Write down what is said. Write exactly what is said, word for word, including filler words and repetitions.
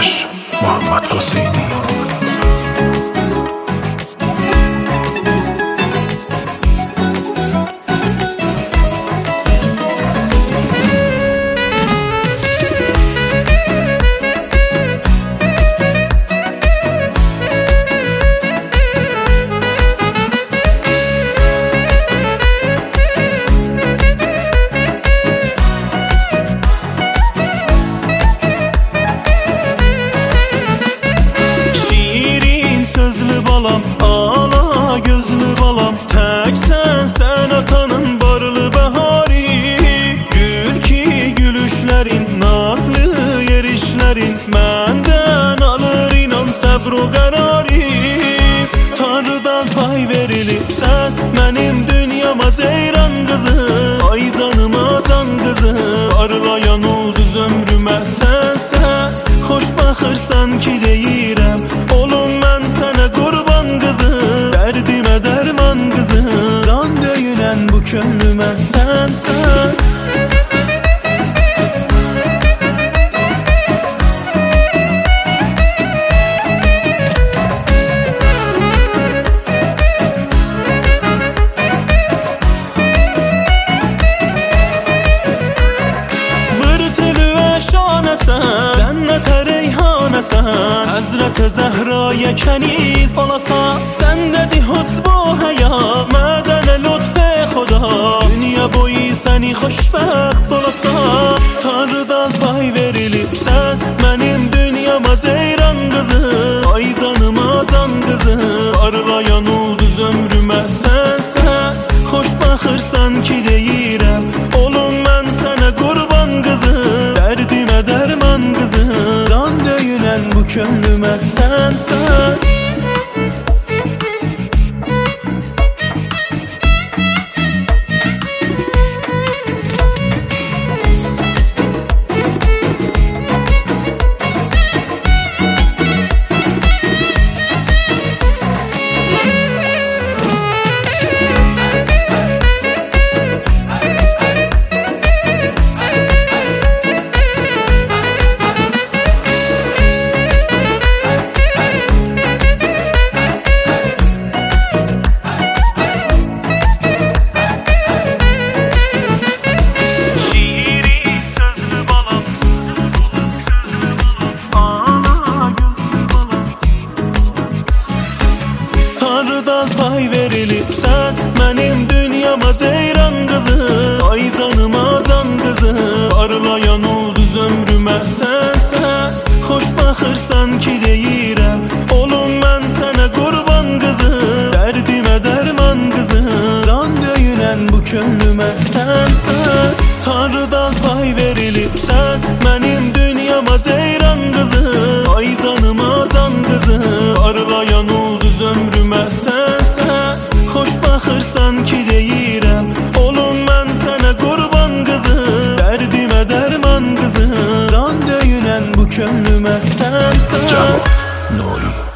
Yaş Muhammed Hüseyni. Sözlü balam, ala gözlü balam, tek sen, sen atanın barlı bahari. Gül ki gülüşlerin, nazlı yerişlerin, menden alır inan sabru karari. Tanrıdan pay verilip sen, benim dünyama ceyran kızı, ay canıma can kızı, arılayan ulduz ömrüme sen sen. Hoş bakırsan ki deyirəm, olum ben sana kurban kızı, derdime derman kızı, can döyülen bu könlüme sen sen. Şanesən, cənnətə reyhanəsən, Həzrət-i Zəhraya kəniz olasan. Səndədi hücb-u həya, mədənə lütf-i xuda, dünya boyu səni xoşbəxt olasan. Tanrıdan pay verilib sən, mənim dünyama ceyran qızı, ay canıma can qızı, arılayan ulduz ömrümə sən sən. Xoş baxırsan ki deyirəm, olum mən sənə qurban qızı, derdime derman kızı, can döyülen bu könlüme sen sen. Pay verilip sen, benim dünyama ceyran kızı, ay canıma can kızı, arılayan ulduz ömrüme sen sen. Hoş bakırsan ki deyirəm, olum ben sana kurban kızı, derdime derman kızı, can döyülen bu könlüme sen sen. Tanrıdan pay verilip sen, benim dünyama ceyran kızı, ay canıma can kızı, arılayan ulduz ömrüme sen sen. Hoş bakırsan ki deyirəm, olum ben sana kurban kızı, derdime derman kızı, can döyülen bu könlüme sen sen. Cevap Nuri.